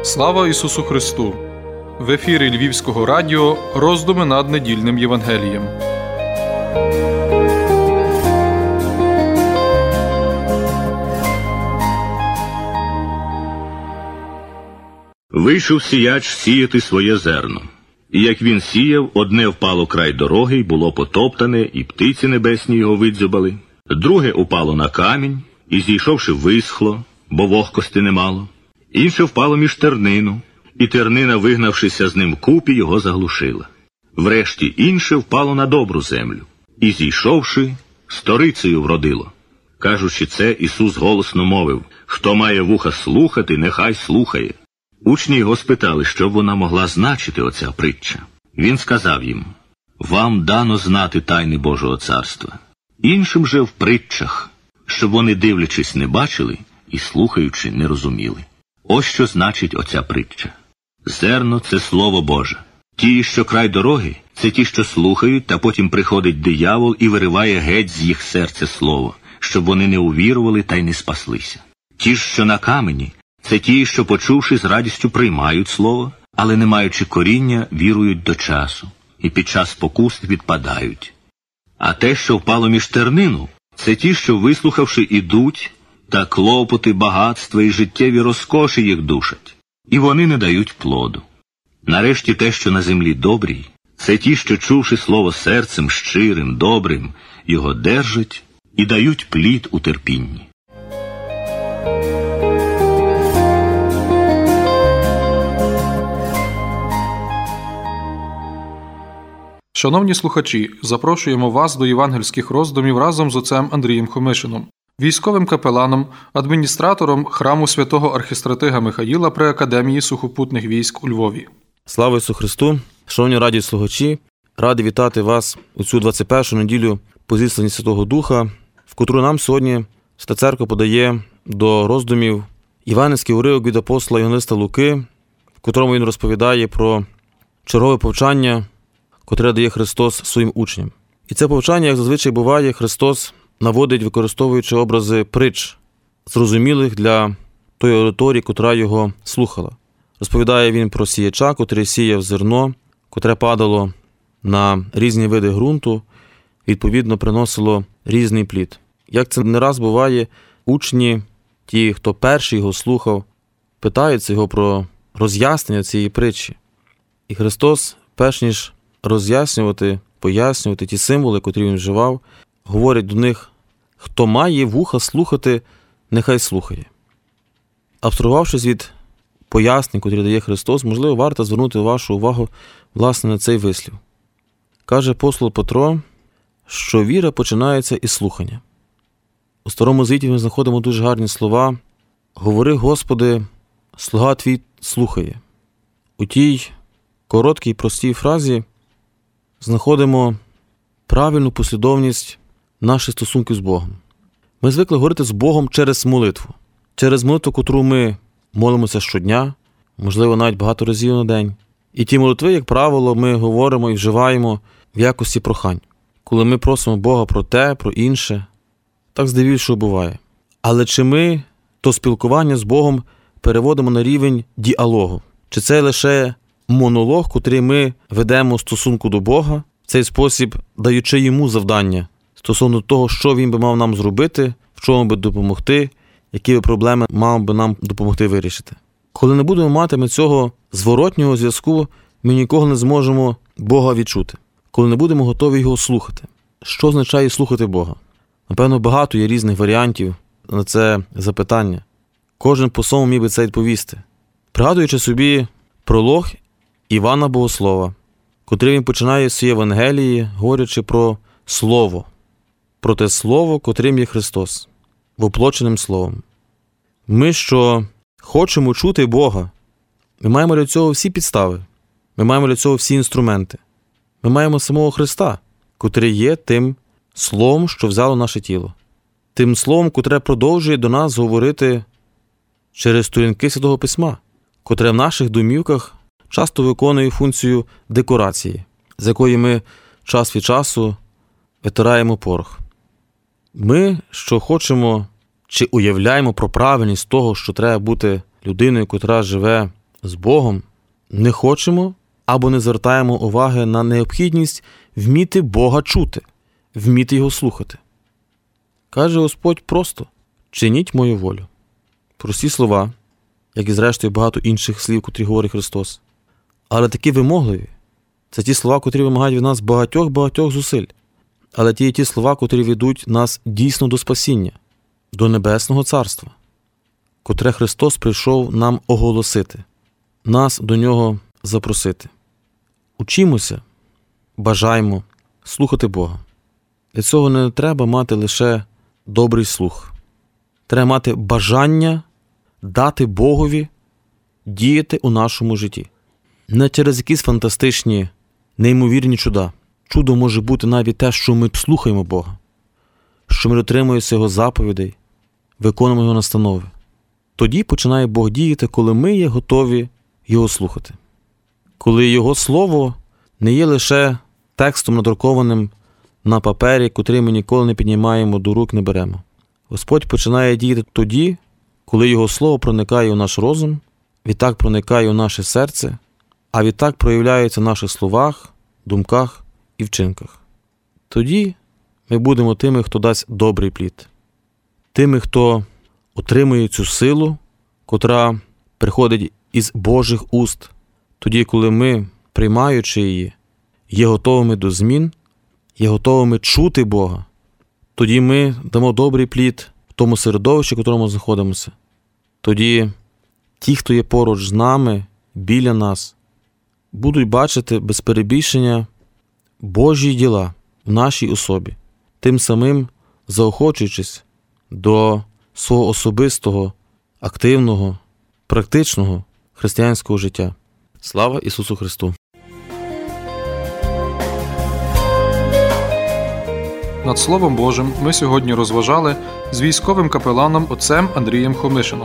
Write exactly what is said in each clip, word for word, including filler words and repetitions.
Слава Ісусу Христу! В ефірі Львівського радіо роздуми над недільним Євангелієм. Вийшов сіяч сіяти своє зерно. І як він сіяв, одне впало край дороги, й було потоптане, і птиці небесні його видзьобали. Друге упало на камінь, і, зійшовши, висхло, бо вогкости немало. Інше впало між тернину, і тернина, вигнавшися з ним вкупі, його заглушила. Врешті інше впало на добру землю, і, зійшовши, сторицею вродило. Кажучи це, Ісус голосно мовив: «Хто має вуха слухати, нехай слухає». Учні його спитали, що б вона могла значити, оця притча. Він сказав їм: «Вам дано знати тайни Божого царства. Іншим же в притчах, щоб вони, дивлячись, не бачили і, слухаючи, не розуміли». Ось що значить оця притча. Зерно – це Слово Боже. Ті, що край дороги, це ті, що слухають, та потім приходить диявол і вириває геть з їх серця слово, щоб вони не увірували та й не спаслися. Ті ж, що на камені, це ті, що, почувши, з радістю приймають слово, але, не маючи коріння, вірують до часу, і під час спокус відпадають. А те, що впало між тернину, це ті, що, вислухавши, ідуть, та клопоти, багатства і життєві розкоші їх душать, і вони не дають плоду. Нарешті те, що на землі добрій, це ті, що, чувши слово серцем щирим, добрим, його держать і дають плід у терпінні. Шановні слухачі, запрошуємо вас до євангельських роздумів разом з отцем Андрієм Хомишином, військовим капеланом, адміністратором храму святого архістратига Михаїла при Академії сухопутних військ у Львові. Слава Ісусу Христу! Шановні радіослухачі, радий вітати вас у цю двадцять першу неділю по зісланні Святого Духа, в котру нам сьогодні Свята Церква подає до роздумів євангельський уривок від апостола Євангелиста Луки, в котрому він розповідає про чергове повчання, котре дає Христос своїм учням. І це повчання, як зазвичай буває, Христос наводить, використовуючи образи притч, зрозумілих для тої аудиторії, котра його слухала. Розповідає він про сіяча, котрий сіяв зерно, котре падало на різні види ґрунту, відповідно приносило різний плід. Як це не раз буває, учні, ті, хто перший його слухав, питаються його про роз'яснення цієї притчі. І Христос, перш ніж роз'яснювати, пояснювати ті символи, котрі він вживав, говорить до них: «Хто має вуха слухати, нехай слухає». Абстрагувавшись від пояснень, котрі дає Христос, можливо, варто звернути вашу увагу, власне, на цей вислів. Каже апостол Петро, що віра починається із слухання. У Старому Завіті ми знаходимо дуже гарні слова: «Говори, Господи, слуга твій слухає». У тій короткій, простій фразі знаходимо правильну послідовність наших стосунків з Богом. Ми звикли говорити з Богом через молитву. Через молитву, котру ми молимося щодня, можливо, навіть багато разів на день. І ті молитви, як правило, ми говоримо і вживаємо в якості прохань. Коли ми просимо Бога про те, про інше, так здебільшого буває. Але чи ми то спілкування з Богом переводимо на рівень діалогу? Чи це лише монолог, котрий ми ведемо в стосунку до Бога, в цей спосіб даючи йому завдання стосовно того, що він би мав нам зробити, в чому би допомогти, які би проблеми мав би нам допомогти вирішити? Коли не будемо мати ми цього зворотнього зв'язку, ми ніколи не зможемо Бога відчути. Коли не будемо готові його слухати. Що означає слухати Бога? Напевно, багато є різних варіантів на це запитання. Кожен по-своєму міг би це відповісти. Пригадуючи собі пролог Івана Богослова, котрий він починає з Євангелії, говорячи про Слово, про те Слово, котрим є Христос, воплоченим Словом. Ми, що хочемо чути Бога, ми маємо для цього всі підстави, ми маємо для цього всі інструменти. Ми маємо самого Христа, котрий є тим Словом, що взяло наше тіло. Тим Словом, котре продовжує до нас говорити через сторінки Святого Письма, котре в наших домівках часто виконує функцію декорації, з якої ми час від часу витираємо порох. Ми, що хочемо чи уявляємо про правильність того, що треба бути людиною, котра живе з Богом, не хочемо або не звертаємо уваги на необхідність вміти Бога чути, вміти Його слухати. Каже Господь просто: «Чиніть мою волю». Прості слова, як і зрештою багато інших слів, котрі говорить Христос. Але такі вимогливі. Це ті слова, котрі вимагають від нас багатьох-багатьох зусиль. Але ті є ті слова, котрі ведуть нас дійсно до спасіння, до Небесного Царства, котре Христос прийшов нам оголосити, нас до Нього запросити. Учімося, бажаємо слухати Бога. Для цього не треба мати лише добрий слух. Треба мати бажання дати Богові діяти у нашому житті. Не через якісь фантастичні, неймовірні чуда. Чудо може бути навіть те, що ми слухаємо Бога, що ми дотримуємося Його заповідей, виконуємо Його настанови. Тоді починає Бог діяти, коли ми є готові Його слухати. Коли Його Слово не є лише текстом, надрукованим на папері, котрий ми ніколи не піднімаємо, до рук не беремо. Господь починає діяти тоді, коли Його Слово проникає у наш розум, відтак проникає у наше серце, а відтак проявляється в наших словах, думках і вчинках. Тоді ми будемо тими, хто дасть добрий плід. Тими, хто отримує цю силу, котра приходить із Божих уст, тоді, коли ми, приймаючи її, є готовими до змін, є готовими чути Бога, тоді ми дамо добрий плід в тому середовищі, в якому знаходимося. Тоді ті, хто є поруч з нами, біля нас, будуть бачити без перебільшення Божі діла в нашій особі, тим самим заохочуючись до свого особистого, активного, практичного християнського життя. Слава Ісусу Христу! Над Словом Божим ми сьогодні розважали з військовим капеланом отцем Андрієм Хомишином.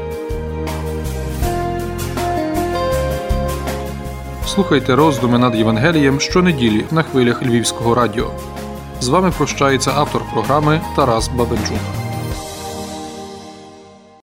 Слухайте роздуми над Євангелієм щонеділі на хвилях Львівського радіо. З вами прощається автор програми Тарас Бабенчук.